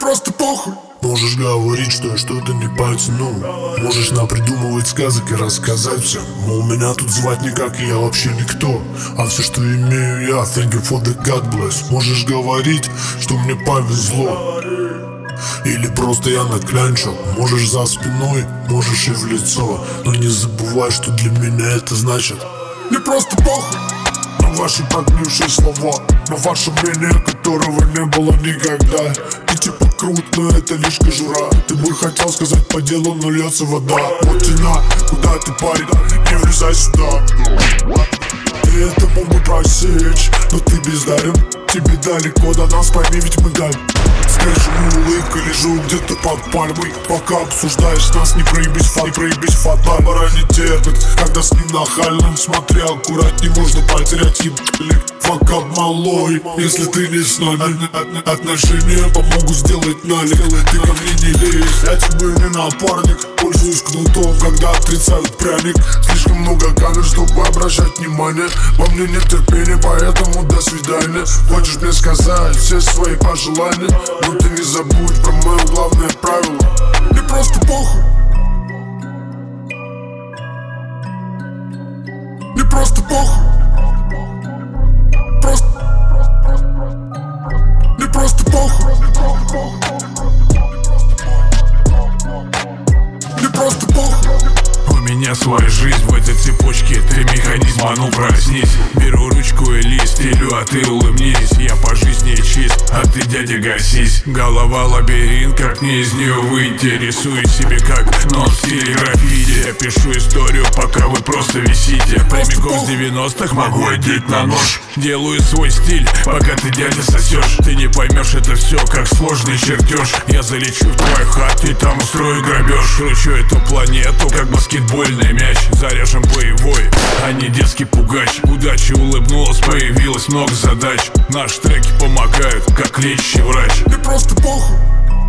просто похуй. Можешь говорить, что я что-то не потяну. Можешь напридумывать сказок и рассказать всем, мол, меня тут звать никак, и я вообще никто. А все, что имею я, thank you for the God bless. Можешь говорить, что мне повезло, или просто я наклянчил. Можешь за спиной, можешь и в лицо, но не забывай, что для меня это значит: мне просто похуй на ваши прогнившие слова, на ваше мнение, которого не было никогда. Ты типа крут, но это лишь кожура. Ты бы хотел сказать по делу, но льется вода. Вот тена, куда ты, парень, не влезай сюда. Ты это мог бы просечь, но ты бездарен. Тебе далеко до нас, пойми, ведь мы даль. Скажи, улыбка, лежу где-то под пальмой. Пока обсуждаешь нас, не проебись фаталь. Пора не терпит, когда с ним нахально. Смотри аккуратней, можно потерять ебалик. Факап малой, если ты не с нами. Отношения помогут сделать налик. Ты ко мне не лезь, я тебе не напарник. Пользуюсь кнутом, когда отрицают пряник. Слишком много камер, чтобы обращать внимание. Во мне нет терпения, поэтому до свидания. Хочешь мне сказать все свои пожелания, но ты не забудь про мое главное правило: мне просто похуй. Мне просто похуй. Мне просто похуй. Мне просто похуй. У меня своя жизнь в этой цепочке, три механизма, ну проснись. Беру ручку и лист, стилю, а ты улыбнись. Я по жизни чист, а ты, дядя, гасись. Голова лабиринт, как мне из нее выйти? Рисую себе как, но в стиле граффити. Я пишу историю, пока вы просто висите. Прямиком с 90-х могу одеть на нож. Делаю свой стиль, пока ты, дядя, сосешь. Ты не поймешь это все, как сложный чертеж. Я залечу в твою хату и там устрою грабеж. Кручу эту планету, как баскетбольный мяч. Заряжен боевой, а не детский пугач. Удача улыбнулась, появилось много задач. Наши треки помогают, как лечащий врач. Мне просто похуй.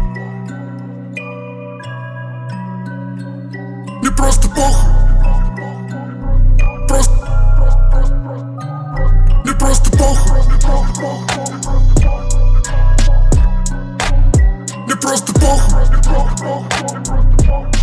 Мне просто похуй. Мне просто похуй. Мне просто похуй.